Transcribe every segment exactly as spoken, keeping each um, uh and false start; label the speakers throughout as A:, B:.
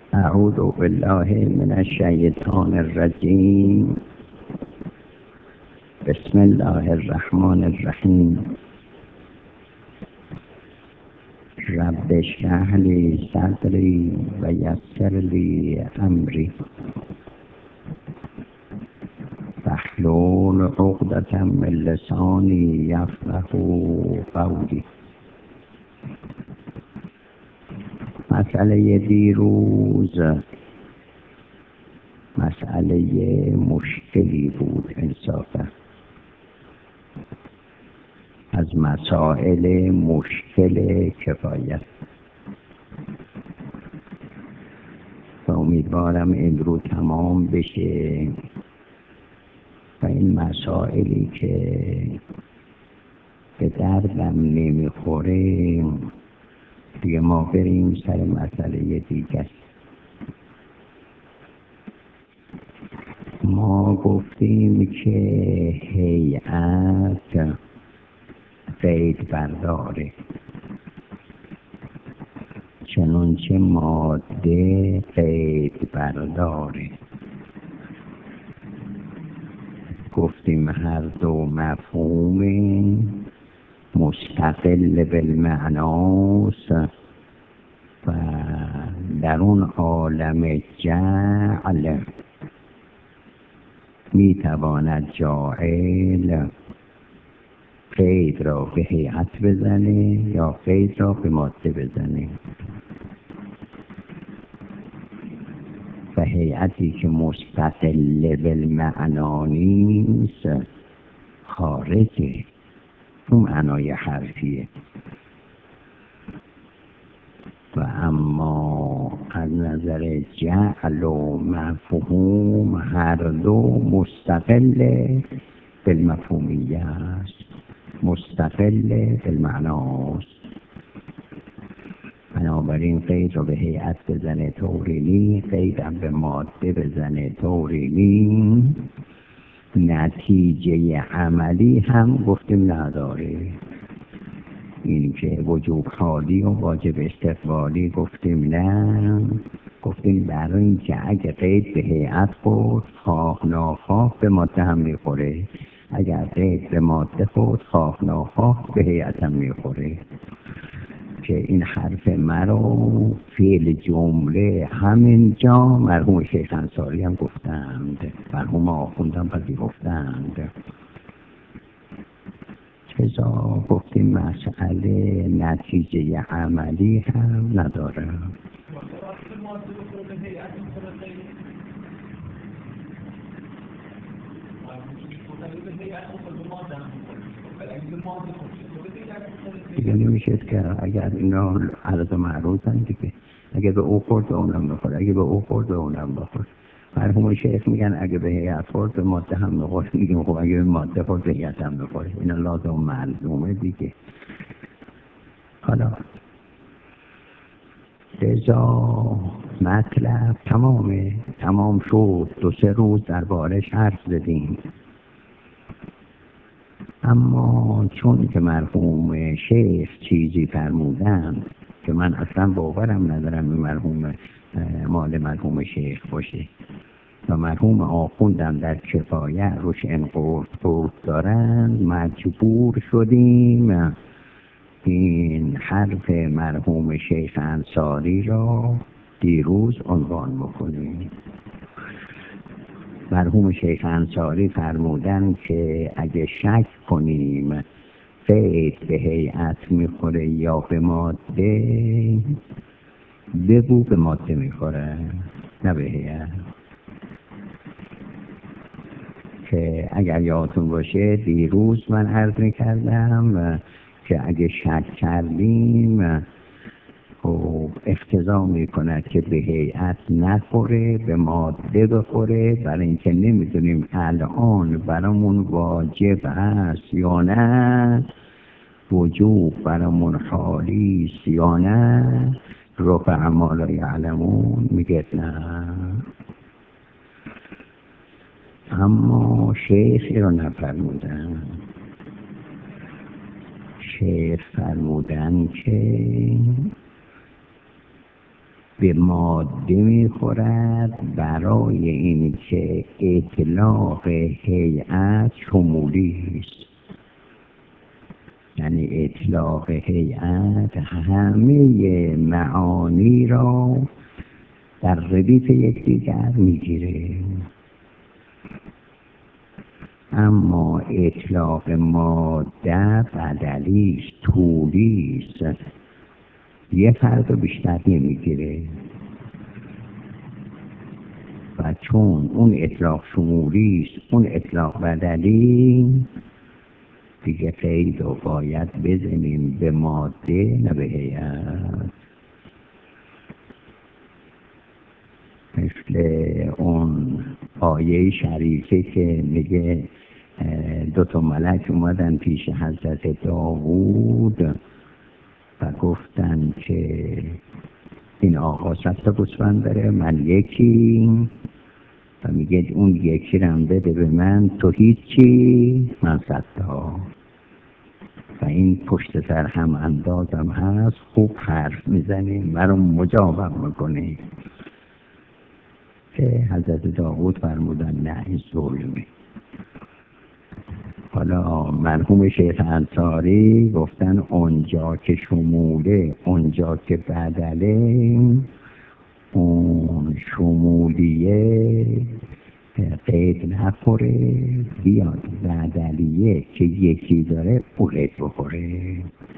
A: اعوذ بالله من الشیطان الرجیم. بسم الله الرحمن الرحیم. رب اشرح لی صدری و یسر لی امری واحلل عقدة من لسانی یفقهوا قولی. مسئله دیروز مسئله مشکلی بود انصافا، از مسائل مشکل کفایت و امیدوارم امروز تمام بشه و این مسائلی که به دردم نمیخوره دیگه ما بریم سر مسئله دیگر. ما گفتیم که هیئت قید برداره، چنانچه ماده قید برداره. گفتیم هر دو مفهوم مستقل بالمعناست و در اون عالم جعل میتواند جاعل قید را به هیئت بزنه یا قید را به ماده بزنه و هیئتی که مستقل بالمعنا نیست خارجه، اون معنای حرفیه. و اما از نظر جعل و مفهوم هر دو مستقل بالمفهومیه است، مستقل بالمعناست. بنابراین قید رو به هیئت بزنه طوری نی، قید هم به ماده بزنه طوری نی، نتیجه عملی هم گفتیم نداره. این که وجوب حالی و واجب استقبالی گفتیم نه، گفتیم برای این که اگه قید به هیئت خورد خواه ناخواه به ماده هم میخوره، اگر قید به ماده خورد خواه ناخواه به هیئت هم میخوره. که این حرف مرا فعل جمله همینجا مرحوم شیخ انصاری هم گفتند، مرحوم آخوند هم پذیرفتند. چرا گفتیم مسئله نتیجه عملی هم نداره. دیگه نمیشه که اگر اینا عرض معروضن دیگه، اگه به او خورد به اونم بخور، اگه به او خورد به اونم بخور. مرحوم شیخ میگن اگه به هیئت خورد به ماده هم بخور، میگن خب اگه به ماده خورد به هیئت هم بخور. اینا لازم ملزومه دیگه. حالا لذا مطلب تمامه، تمام شد. دو سه روز دربارش حرف زدیم، اما چون که مرحوم شیخ چیزی فرمودن که من اصلا باورم ندارم این مرحوم مال مرحوم شیخ باشه و مرحوم آخوندم در کفایه روش انقورت قورت دارن، مجبور شدیم این حرف مرحوم شیخ انصاری را دیروز عنوان بکنیم. مرحوم شیخ انصاری فرمودن که اگه شک کنیم قید به هیئت میخوره یا به ماده، بگو به ماده میخوره نه به هیئت. که اگر یادتون باشه دیروز من عرض میکردم که اگه شک کردیم خب اقتضا میکند که به هیئت نخوره به ماده بخوره، برای اینکه نمیدونیم الان برامون واجب هست یا نه، وجوب برامون حالی است یا نه. رفع ما لا یعلمون میگه نه. اما شیخ رو نفرمودن. شیخ فرمودن که به ماده میخورد برای این که اطلاق هیئت شمولی است. یعنی اطلاق هیئت همه معانی را در ردیف یکدیگر میگیره، اما اطلاق ماده بدلی است، طولی است، یه فرد بیشتر نمیگیره. و چون اون اطلاق شمولی است، اون اطلاق بدلی، دیگه قید رو باید بزنیم به ماده نه به هیئت. مثل اون آیه شریفه که میگه دو تا ملک اومدن پیش حضرت داوود و گفتن که این آقا صد تا گوسفند داره، من یکی، و میگه اون یکی رم بده به من، تو هیچی، من صد تا. و این پشت سر هم اندازم هست، خوب حرف میزنه، مرا مجابم میکنه. که حضرت داوود فرمودن نه، این ظلمه. حالا مرحوم شیخ انصاری گفتن اونجا که شموله، اونجا که بدله، اون شمولیه قید نخوره، بیاد بدلیه که یکی داره او قید بخوره.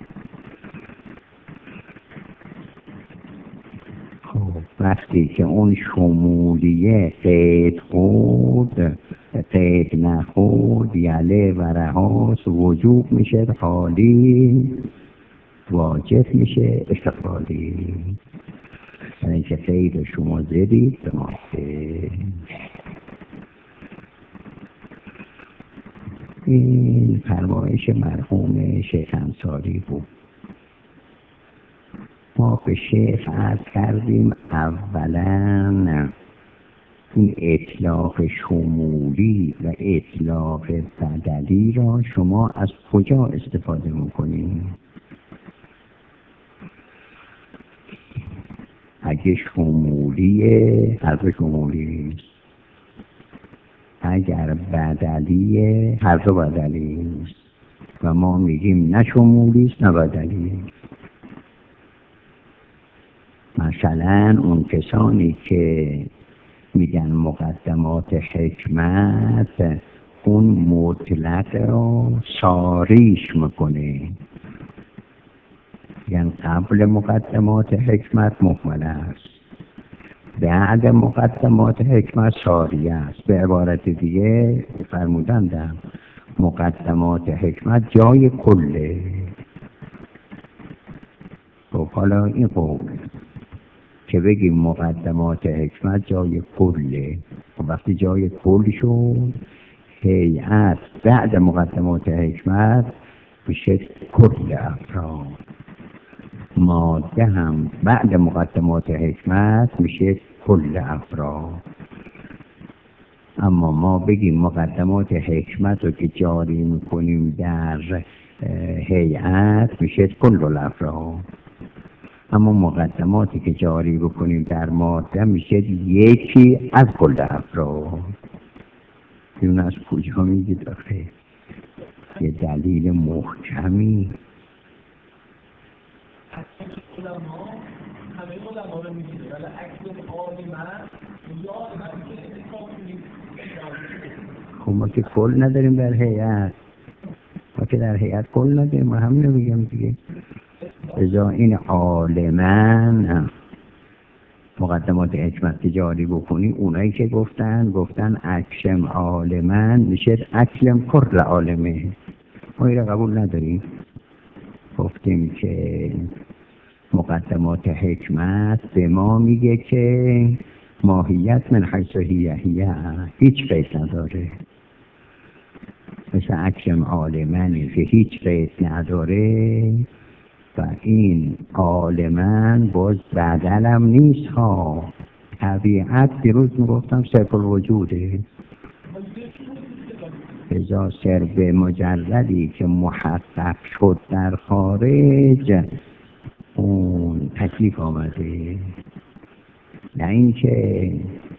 A: خب وقتی که اون شمولیه قید خود قید نخود یله و رهاس، وجوب میشه خالی، واجب میشه استقلالی. یعنی که قید شما زدید به ماده. این فرمایش مرحوم شیخ انصاری بود. ما به شیخ عرض کردیم اولا این اطلاق شمولی و اطلاق بدلی را شما از کجا استفاده میکنید؟ اگه شمولیه، حرف شمولی، اگر بدلیه، حرف بدلی، و ما میگیم نه شمولی نه بدلی. مثلا اون کسانی که میگن مقدمات حکمت، اون مطلق را ساریش میکنه، یعنی قبل مقدمات حکمت مهمل است، بعد مقدمات حکمت ساریه است. به عبارت دیگه فرمودندم مقدمات حکمت جای کله. خب حالا این قول که بگیم مقدمات حکمت جای کله، خب وقتی جای کل شد، هیئت بعد مقدمات حکمت بشه کل افراد، ماده هم بعد مقدمات حکمت میشه کل افراد. اما ما بگیم مقدمات حکمت رو که جاری میکنیم در هیئت میشه کل الافراد، اما مقدماتی که جاری بکنیم در ماده میشه یکی از کل افراد. این از کجا میگید آخه؟ یه دلیل محکمی.
B: علما همه علما رو میگیره، ولی اکثر عالمان
A: خب ما که کل نداریم در هیئت، ما که در هیئت کل نداریم، ما هم نمیگم دیگه. ازا این عالمان مقدمات حکمت جاری بکنی، اونایی که گفتن گفتن اکلم عالمان میشه اکلم کل عالمه، ما این قبول نداریم. گفتیم که مقدمات حکمت به ما میگه که ماهیت من حیث هیه هیه، هیچ قید نداره، مثل اکلم عالمانی که هیچ قید نداره. و این عالمان باز بدلم نیست ها، طبیعت دیروز میگفتم صرف الوجوده. ازا صرف مجردی که محقق شد در خارج، اون تکلیف آمده. نه اینکه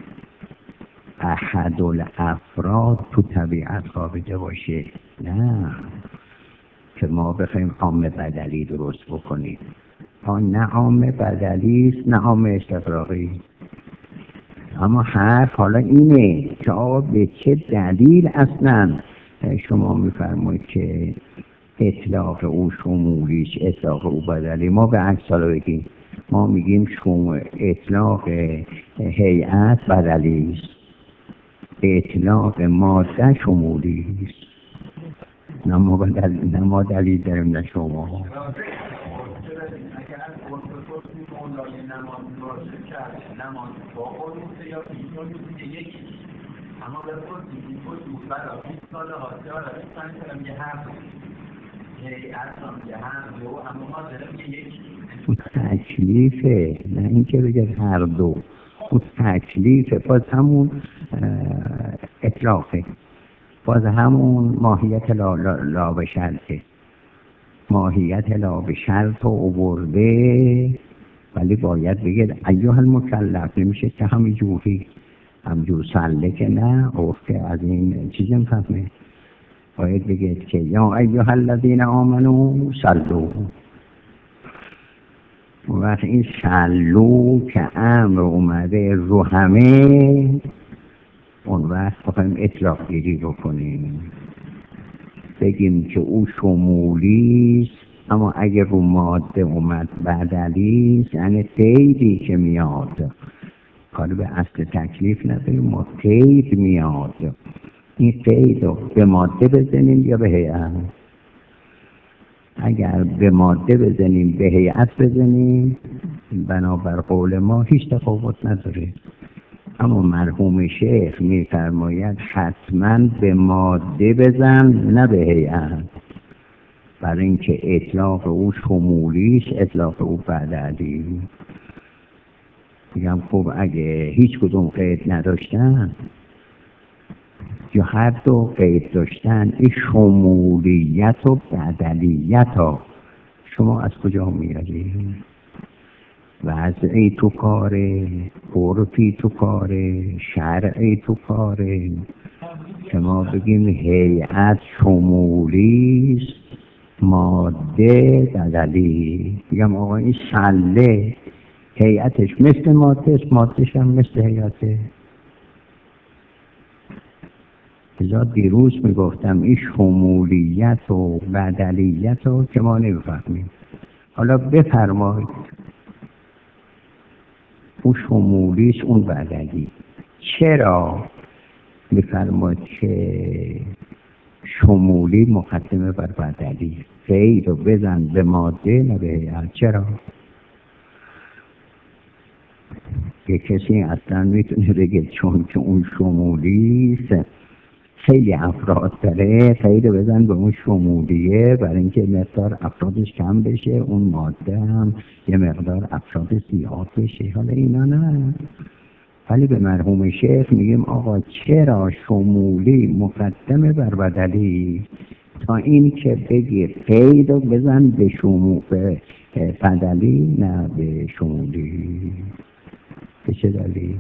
A: احد الافراد تو طبیعت خوابیده باشه، نه که ما بخوایم عام بدلی درست بکنیم. آن نه عام بدلی است نه عام استقراقی. اما حرف حالا اینه که آقا به چه دلیل اصلا شما میفرمایید که اطلاق او شمولیش، اطلاق او بدلی. ما به عکس حالا بگیم، ما میگیم شما اطلاق هیئت بدلی است، اطلاق ماده شمولی است. نه ما بدل، نه ما دلیل داریم نه شما.
B: اما به خود دیگه بود برای بیست سال حاضر برای پنج سال میگه هم هیئت هم میگه هم دو، اما ما داریم که یک
A: اون تکلیفه، نه اینکه بگه هر دو. اون تکلیفه، باز همون اطلاقه، باز همون ماهیت لا, لا, لا به شرطه. ماهیت لا به شرط و عبرده، ولی باید بگه ایوه المکلف، نمیشه که همین جوری همجور سله که نه افته از این چیز نفهمه. باید بگه که یا ایوه الذین آمنوا صلوا. وقت این صلو که امر اومده رو همه، اون وقت بخوایم اطلاق گیری بکنیم، بگیم که او شمولیست، اما اگه رو ماده اومد بدلیست، یعنی قیدی که میاد، کاری به اصل تکلیف نداریم، ما قید میاد. این قید رو به ماده بزنیم یا به هیئت؟ اگر به ماده بزنیم به هیئت بزنیم، بنابر قول ما هیچ تفاوت نداره. اما مرحوم شیخ میفرماید حتما به ماده بزن نه به هیئت، برای اینکه اطلاق او شمولیش، اطلاق او بدلی. میگم خب اگه هیچ کدوم قید نداشتن یا هر دو قید داشتن، این شمولیت و بدلیت ها شما از کجا میاری؟ وضعی تو کاره، عرفی تو کاره، شرعی تو کاره، که ما بگیم هیئت شمولیست، ماده بدلی. میگم آقا این سله هیئتش مثل ماده است، مادهش هم مثل هیئته. ازا دیروز میگفتم این شمولیت و بدلیت رو که ما نمیفهمیم. حالا بفرمایید اون شمولیست اون بدلی، چرا میفرمایید که شمولی مقدمه بر بدلی؟ قید رو بزن به ماده نه به هیئت. چرا؟ یه کسی اصلا میتونه بگه چون که اون شمولیست خیلی افراد داره، قید بزن به اون شمولیه، برای اینکه مقدار افرادش کم بشه، اون ماده هم یه مقدار افراد زیاد بشه. حالا اینا نه، ولی به مرحوم شیخ میگیم آقا چرا شمولی مقدمه بر بدلی؟ تا این که بگی قید رو بزن به شمول بدلی نه به شمولی. به چه دلیل؟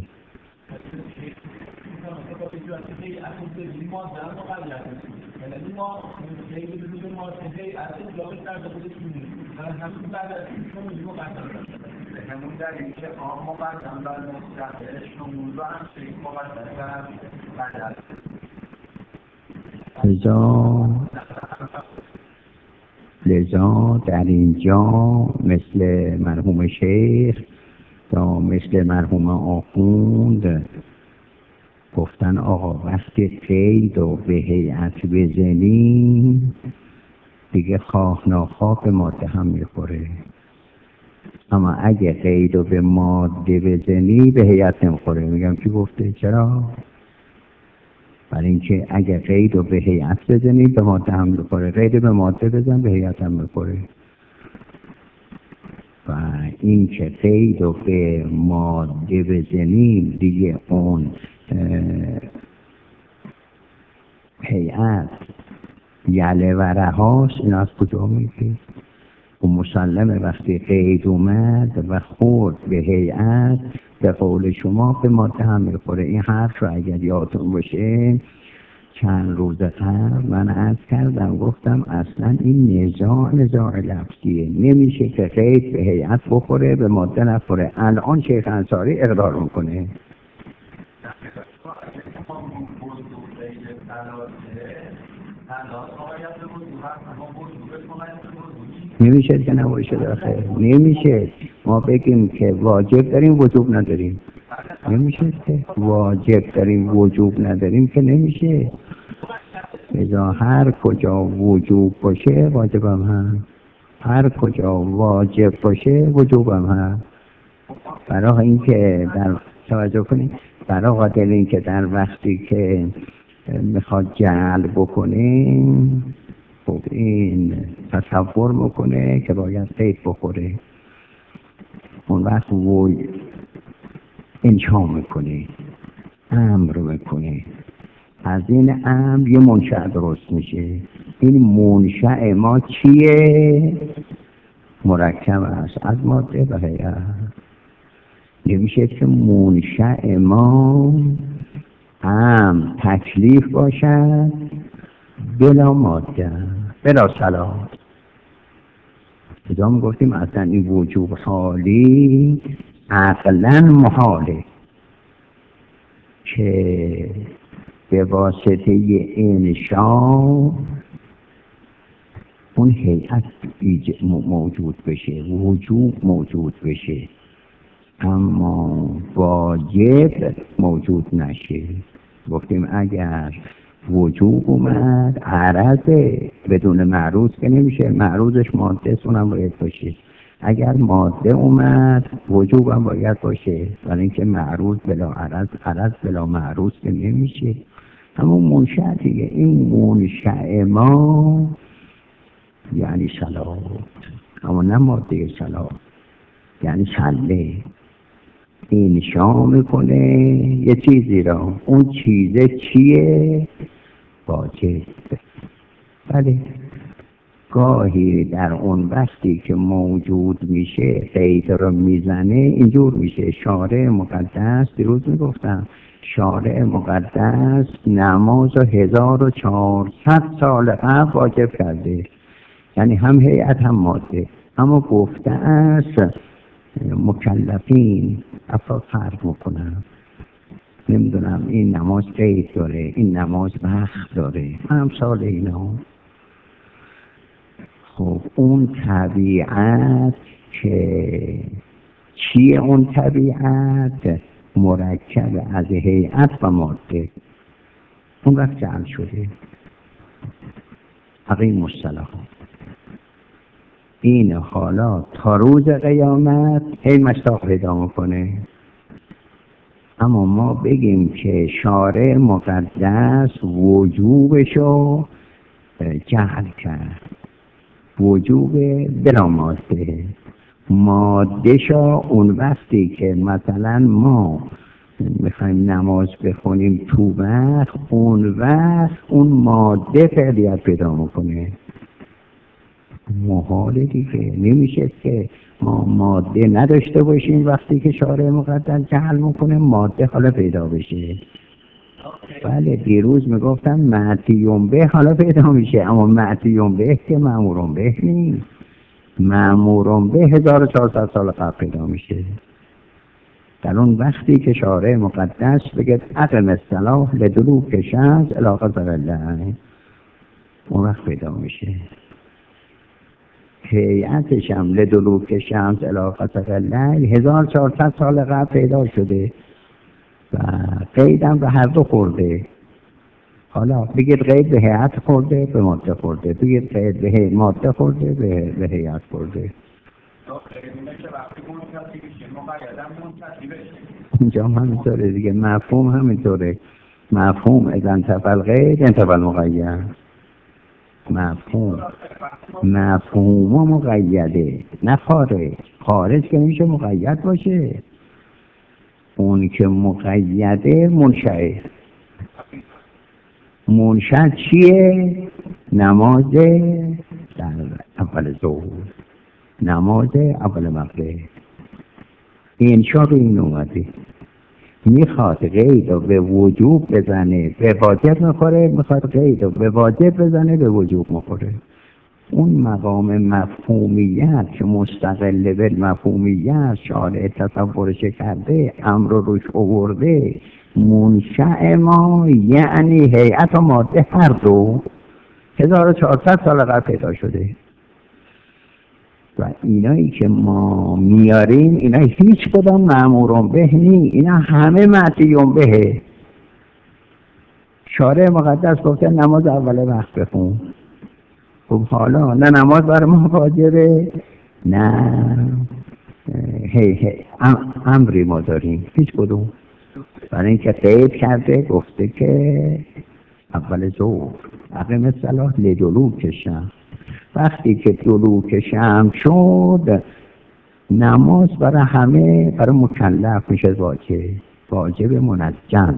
B: همون دلیل که آم مقدم بر مستقل شمول و هم شیخ مقدم بر بدل.
A: لذا لذا در اینجا مثل مرحوم شیخ یا مثل مرحوم آخوند گفتن آقا وقتی قید و به هیئت بزنیم دیگه خواه ناخواه به ماده هم میخوره، اما اگه قید و به ماده بزنی به هیئت نمیخوره. میگم کی گفته؟ چرا؟ برای اینکه اگه قید و به هیئت بزنی به ماده هم میخوره، قید به ماده بزن به هیئت هم میخوره. و این که قید و به ماده بزنیم دیگه اون هیئت یله و رهاست. این از کجا میگه؟ و مسلمه وقتی قید اومد و خورد به هیئت، به قول شما به ماده هم میخوره. این حرف رو اگر یادتون باشه چند روز قبل من عرض کردم، گفتم اصلا این نزاع نزاع لفظیه، نمیشه که قید به هیئت بخوره به ماده نخوره. الان شیخ انصاری اقرار میکنه. نمیشه که نباشه داخل، نمیشه ما بگیم که واجب داریم وجوب نداریم، نمیشه که واجب داریم وجوب نداریم که نمیشه. اذا هر کجا وجوب باشه واجبم هم، هر کجا واجب باشه وجوبم هم. برای اینکه در توجه کنید، برای خاطر اینکه در وقتی که میخواد جعل بکنه خب این تصور میکنه که باید قید بخوره، اون وقت و انشا میکنه، امر میکنه، از این امر یه منشأ درست میشه. این منشأ ما چیه؟ مرکب است از ماده و هیئت. نمیشه که منشأ ما امر تکلیف باشد بلا ماده بلا صلاح. ادامه گفتیم اصلا این وجوب حالی عقلا محاله که به واسطه انشا اون هیئت موجود بشه، وجوب موجود بشه، اما واجب موجود نشه. گفتیم اگر وجوب اومد عرضه بدون معروض که نمیشه، معروضش ماده اونم باید باشه. اگر ماده اومد وجوب هم باید باشه، ولی اینکه معروض بلا عرض، عرض بلا معروض که نمیشه. همون منشأ دیگه، این منشأ ما یعنی صلاح، اما نه ماده صلاح، یعنی صله انشا میکنه یه چیزی را، اون چیزه چیه؟ واجب. بله گاهی در اون وقتی که موجود میشه قید رو میزنه اینجور میشه. شارع مقدس دیروز میگفتم شارع مقدس نماز و هزار و چهارصد سال قبل واجب کرده، یعنی هم هیئت هم ماده، اما گفته است مکلفین افراد فرق میکنن. نمیدونم این نماز قید داره، این نماز وقت داره، هم سال اینا. خب اون طبیعت که چیه؟ اون طبیعت مرکب از هیئت و ماده، اون وقت جعل شده. اقیم الصلاة. این حالا تا روز قیامت هی مشتاق پیدا میکنه. اما ما بگیم که شارع مقدس وجوبشو جعل کرد، وجوب بلا ماده، ماده شا اون وقتی که مثلا ما میخوایم نماز بخونیم تو وقت، اون وقت اون ماده فعلیت پیدا میکنه. محاله دیگه، نمیشه که ما ماده نداشته باشیم وقتی که شارع مقدس جعل میکنه ماده حالا پیدا بشه. بله دیروز میگفتم معتیون به حالا پیدا میشه، اما معتیون به که مأمورون به نیست. مأمورون به هزار و چهارصد سال قبل پیدا میشه، در اون وقتی که شارع مقدس بگه اقم الصلاة لدلوک شمس الی غسق الليل، اون وقت پیدا میشه. هیئتش هم لدلوک شمس الی غسق الليل هزار و چهارصد سال قبل پیدا شده و قیدم به هر دو خورده. حالا بگید قید به هیئت خورده به ماده خورده، بگید قید به ماده خورده به, به هیئت خورده. اینجا هم همینطوره دیگه، مفهوم همینطوره. مفهوم اذا انتفى القید انتفى المقید. مفهوم مفهوم مقیده نه خارج. خارج که میشه مقید باشه، اون که مقیده منشأه. منشأ چیه؟ نماز در اول ظهر، نماز اول مغرب. انشا به این اومده، میخواد قید رو به وجوب بزنه به واجب میخوره، میخواد قید رو به واجب بزنه به وجوب میخوره. اون مقام مفهومیت که مستقل به مفهومیت شارع تصورش کرده، امر رو روش آورده، منشأ ما یعنی هیئت و ماده هر دو هزار و چهارصد سال قبل پیدا شده و اینایی که ما میاریم اینا هیچ کدام مأمورون به نی، اینا همه معصیون بهه. شارع مقدس گفته نماز اول وقت بخون. خب حالا نه نماز برای ما واجبه نه هی هی امری ما داریم هیچ کدوم، برای اینکه قید کرده گفته که اول ظهر اقیم الصلاة لدلوک الشمس، وقتی که دلوک شمس شد نماز برای همه برای مکلف میشه واجب، واجب منجز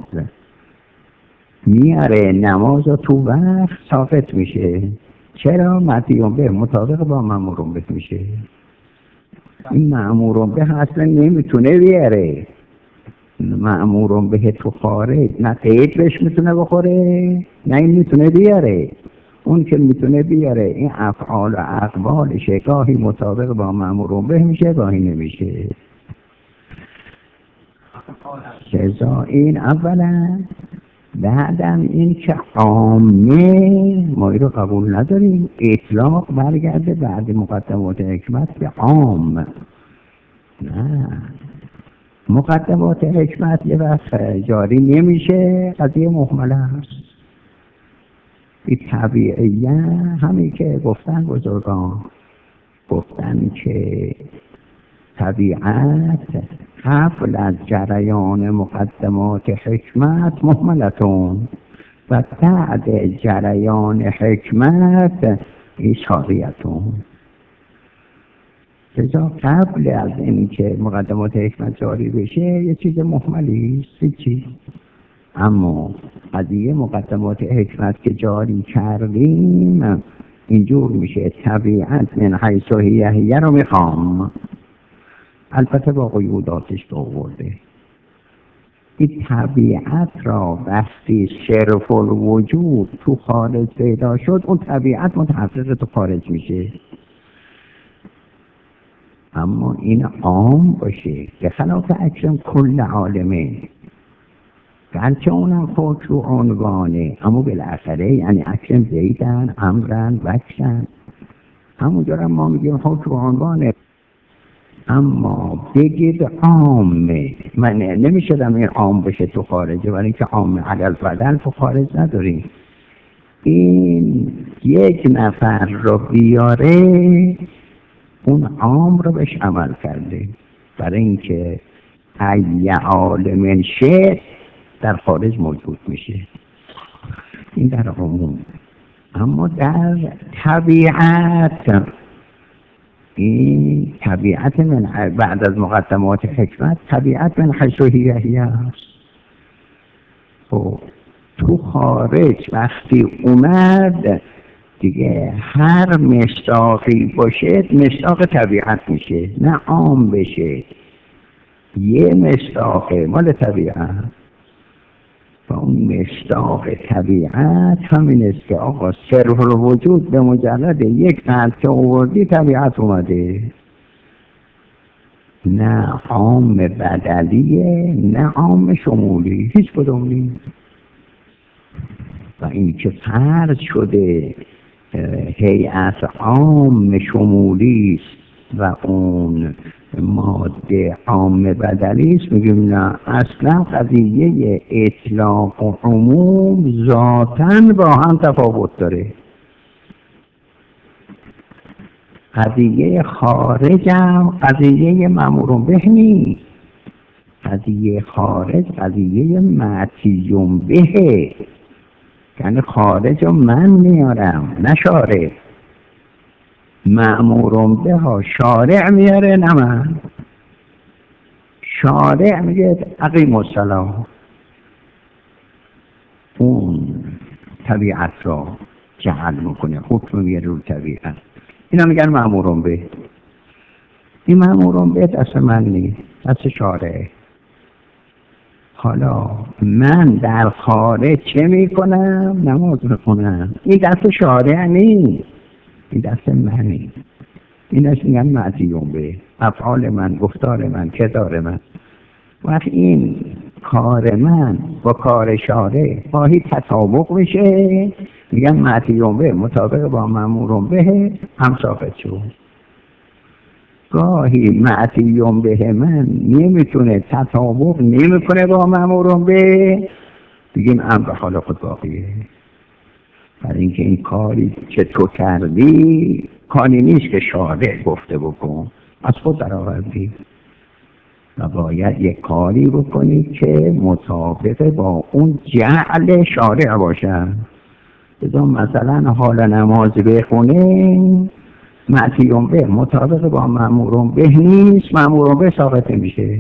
A: میاره نماز رو تو وقت ثابت میشه. چرا؟ مدیون به مطابق با مأمورون به میشه. این مأمورون به اصلا نمیتونه بیاره، مأمورون به تو خارج نه قید بهش میتونه بخوره نه این میتونه بیاره. اون که میتونه بیاره این افعال و اقوالش گاهی مطابق با مأمورون به میشه گاهی نمیشه. سزا این اولا. بعدم این که عامه ما این رو قبول نداریم، اطلاق برگرده بعد مقدمات حکمت به عام. نه مقدمات حکمت یه وقت جاری نمیشه، قضیه محمله هست. این طبیعیه همین که گفتن بزرگان، گفتن که طبیعت قبل از جریان مقدمات حکمت محملتون و بعد جریان حکمت اشاریتون. لذا قبل از این که مقدمات حکمت جاری بشه یه چیز محملی است چیز، اما قضیه مقدمات حکمت که جاری کردیم اینجور میشه طبیعت من حیث هیه هیه رو میخوام، البته با قیوداتش تو آورده. این طبیعت را وقتی صرف الوجود تو خارج پیدا شد اون طبیعت متحقق تو خارج میشه. اما این عام باشه به خلاف اکرم کل عالمه، گرچه اونم خود رو عنوانه اما بالاخره یعنی اکرم زیدن امرن وکشن، همونجا هم ما میگیم خود رو عنوانه. اما بگید عامه، من نمیشدم این عام بشه تو خارجه، ولی اینکه عام علل بدل تو خارج نداریم. این یک نفر رو بیاره اون عام رو بهش عمل کرده، برای اینکه ای عالم شد در خارج موجود میشه، این در عموم. اما در طبیعت این طبیعت من بعد از مقدمات حکمت طبیعت من حیث هیه هیه است. خب تو خارج وقتی اومد دیگه هر مشتاقی باشه مشتاق طبیعت میشه، نه عام بشه. یه مشتاقه مال طبیعت و اون مشتاق طبیعت همین است که آقا صرف الوجود به مجرد یک قلب که آوردی طبیعت اومده، نه عام بدلیه نه عام شمولی، هیچ کدوم نیست. و این که فرض شده هیئت عام شمولی است و اون ماده عام بدلی است، میگیم نه اصلا قضیه اطلاق و عموم ذاتاً با هم تفاوت داره. قضیه خارج هم قضیه مأمور به نیست، قضیه خارج قضیه معصیون به، یعنی خارج رو من میارم نه شارع. مأمورون به ها شارع میاره نه من. شارع میگه اقیم الصلاة، اون طبیعت را جعل میکنه، حکم میاره رو طبیعت، اینا میگن مأمورون به. این مأمورم به دست من نیست، دست شارع. حالا من در خارج چه میکنم؟ نماز میخونم. این دست شارع نیست، این دست منی. این اش میگن معدیون به افعال من، گفتار من، کردار من. وقتی این کار من با کار شارع خواهی تطابق میشه، میگن معدیون به مطابق با مأمورون به هم ثابت شد. گاهی معدیون به من نمیتونه تطابق نمیکنه با مأمورون به، بگیم امر حال خود باقیه. برای اینکه این کاری که تو کردی کاری نیست که شارع گفته بکن، از خود در آوردی و باید یک کاری بکنی که مطابق با اون جعل شارع باشه. بذار مثلا حال نماز بخونه، معدیون به مطابق با مأمورون به نیست، مأمورون به ثابت میشه.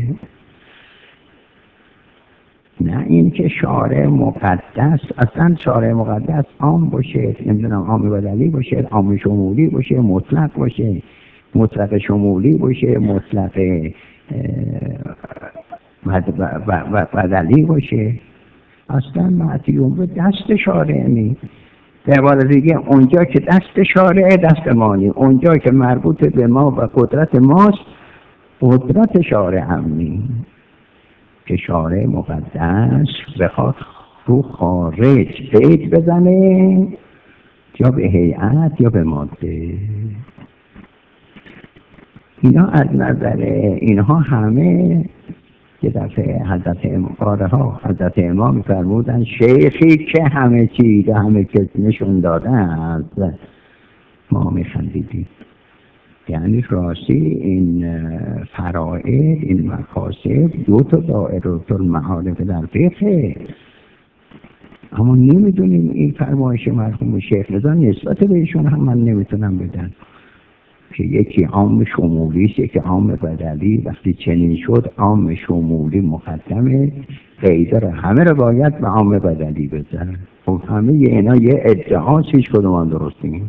A: نه این که شارع مقدس، اصلا شارع مقدس عام باشه، نمیدونم عام بدلی باشه، عام شمولی باشه، مطلق باشه، مطلق شمولی باشه، مطلق بدلی باشه، اصلا معدیون به دست شارع نیست. در عبارت دیگه اونجا که دست شارع دست مانی، اونجا که مربوط به ما و قدرت ماست قدرت شارع هم نیست. که شارع مقدس بخواد رو خارج قید بزنه یا به هیئت یا به ماده. اینا از نظر اینها همه که دفعه حضرت امام حضرت امام فرمودن شیخی که همه چیز همه کس نشون داده است، ما میخندیدیم. یعنی راستی این فرائض، این مقاصد دو تا دائره المعارف در فقه، اما نمیدونیم این فرمایش مرحوم شیخ رضا نسبت بهشون هم من نمیتونم بدم که یکی عام شمولی است، یکی عام بدلی. وقتی چنین شد عام شمولی مقدمه، قیده رو همه رو باید به عام بدلی بزن. خب همه اینا یه ادعاست، هیچ کدوم درست نیست.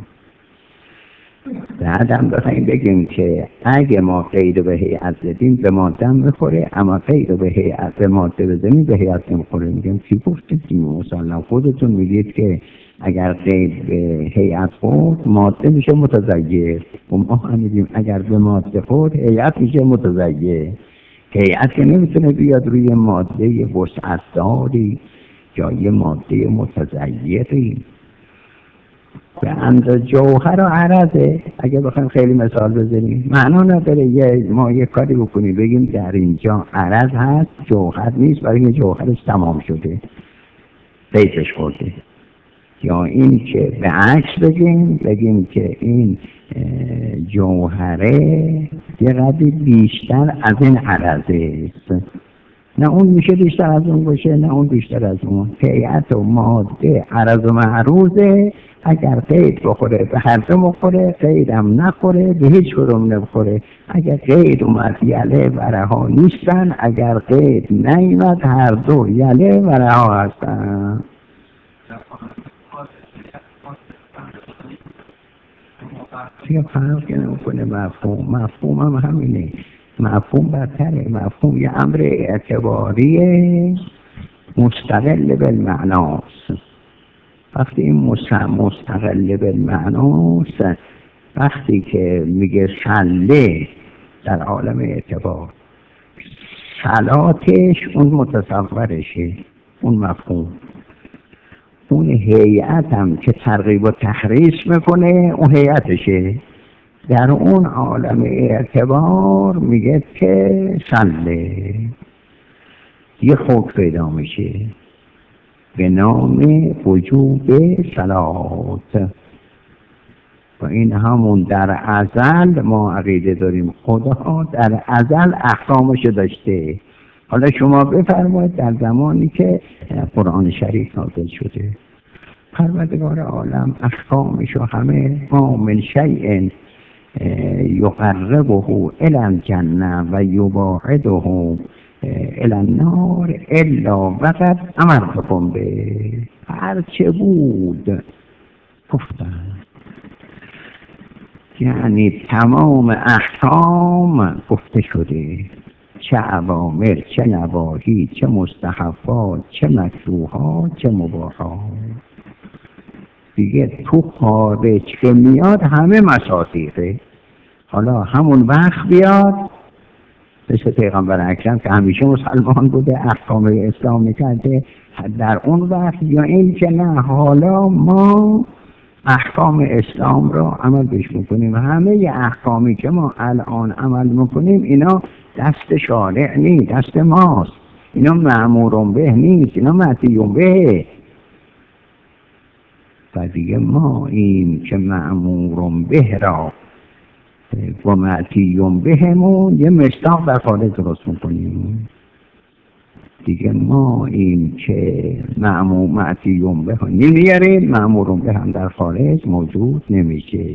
A: بعدم بخوایم بگیم که اگه ما قید به هیئت زدیم به ماده میخوره، اما قید به هیئت به ماده بزنیم به هیئت نمیخوره. میگم کی گفته که مثلا خودتون میگید که اگر قید به هیئت خورد ماده میشه متزیر، و ما هم میگیم اگر به ماده خورد هیئت میشه متزیر. هیئت که نمیتونه بیاد روی ماده وسعت داری یا یه ماده متزیری. به اندازه جوهر و عرضه اگه بخوایم خیلی مثال بزنیم معنا نداره یه ما یه کاری بکنیم بگیم در اینجا عرض هست جوهر نیست، برای اینکه جوهرش تمام شده قیدش خورده. یا این که به عکس بگیم بگیم که این جوهره یه قدری بیشتر از این عرضه است، نه اون میشه بیشتر از اون باشه نه اون بیشتر از اون. هیئت و ماده عرض و معروضه، اگر قید بخوره به هر دو بخوره، قید هم نخوره به هیچ کدوم نبخوره. اگر قید اومد یله و رها نیستن، اگر قید نیومد هر دو یله و رها هستن. یه فرق نمیکنه مفهوم، مفهوم هم همینه. مفهوم برتره، مفهوم یه امر اعتباری مستقل بالمعناست. وقتی این مستقل بالمعناست، وقتی که میگه صله در عالم اعتبار صلاتش اون متصورشه، اون مفهوم. اون هیئت هم که ترغیب و تحریص میکنه اون هیئتشه. در اون عالم اعتبار میگه که صله یه حکم پیدا میشه به نام وجوب صلات. و این همون در ازل ما عقیده داریم خدا در ازل احکامش داشته. حالا شما بفرمایید در زمانی که قرآن شریف نازل شده پروردگار عالم احکامش و همه ما من شیء یقربه الی الجنه و یباعده الی النار الا وقد امرتکم به. هر چه بود گفتن یعنی تمام احکام گفته شده، چه اوامر، چه نواهی، چه مستحبات، چه مکروهات، چه مباحات. دیگه تو خارج که میاد همه مصادیقه. حالا همون وقت بیاد مثل پیغمبر اکرم که همیشه مسلمان بوده، احکام اسلام میکرده در اون وقت، یا این که نه حالا ما احکام اسلام را عمل بش میکنیم. همه احکامی که ما الان عمل میکنیم اینا دست شارع نیست، دست ماست. اینا مأمورون به نیست، اینا معطیون به. و دیگه ما این که مأمورون به را و معطیون بهمون یه مصداق در خارج درست میکنیم. دیگه ما این که مأمور معطیون به هم نمیاریم، مأمورون به هم در خارج موجود نمیشه.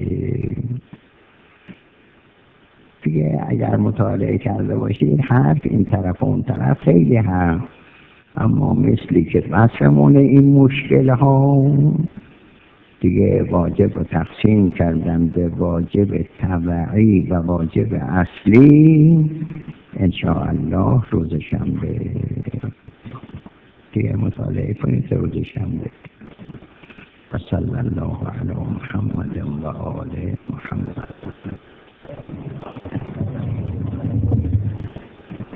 A: دیگه اگر مطالعه کرده باشید حرف این طرف و اون طرف خیلی هم، اما مثلی که بسمونه این مشکل ها دیگه واجب و تقسیم کردن به واجب تبعی و واجب اصلی انشاءالله روز شنبه دیگه مطالعه کنید. روز شنبه و صلی الله علی محمد و آل محمد.